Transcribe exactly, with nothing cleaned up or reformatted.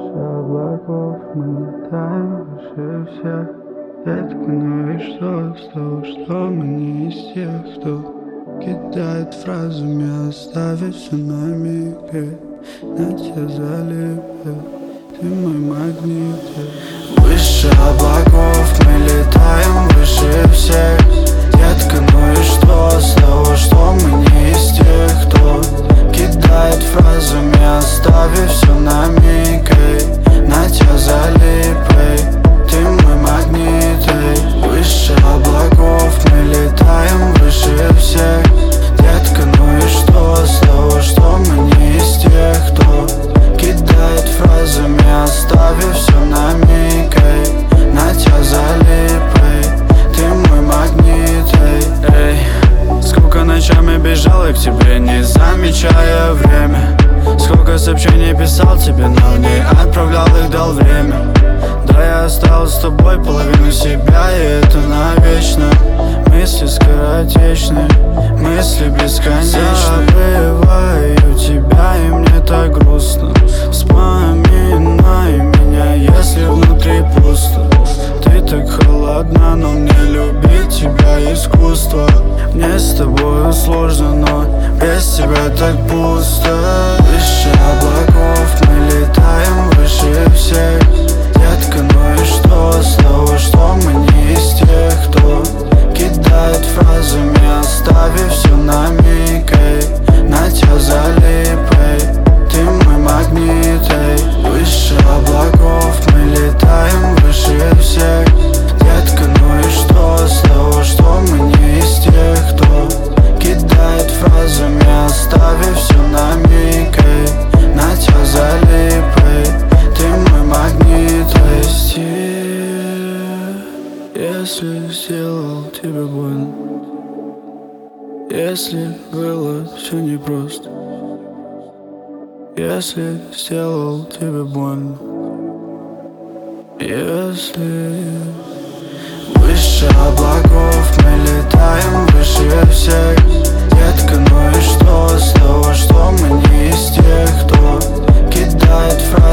облаков мы летаем выше всех. Детка, ну и что с того, что мы не из тех, кто кидает фразами, оставив все на миг. На тебя залипает, ты мой магнит. Выше облаков мы летаем выше всех. Детка, ну и что с того, что мы не из тех, кто кидает фразами, оставив все на миг. На тебя залипай, ты мой магнит. Выше облаков мы летаем выше всех. Детка, ну и что с того, что мы не из тех, кто кидает фразами, оставив все на миг. На тебя залипай, ты мой магнит. Эй, сколько ночами бежал я к тебе, не замечая время. Сколько сообщений писал тебе, но не отправлял их, дал время. Да, я оставил с тобой половину себя, и это навечно. Мысли скоротечны, мысли бесконечны. Забываю тебя, и мне так грустно. Вспоминай меня, если внутри пусто. Ты так холодна, но мне любить тебя искусство. Мне с тобой сложно, но без тебя так пусто. Выше облаков мы летаем выше всех. Детка, ну и что с того, что мы не из тех, кто кидает фразами, оставив все на миг. На тебя залипай, ты мой магнит. Выше облаков мы летаем выше всех. Детка, ну и что с того, что мы не из тех, кто кидает фразами, оставив все на миг. На тебя залипай, ты мой магнит. Прости, если сделал тебе больно, если было все непросто, если сделал тебе больно, если... Выше облаков мы летаем выше всех. Детка, ну и что с того, что мы не из тех, кто кидает фразы.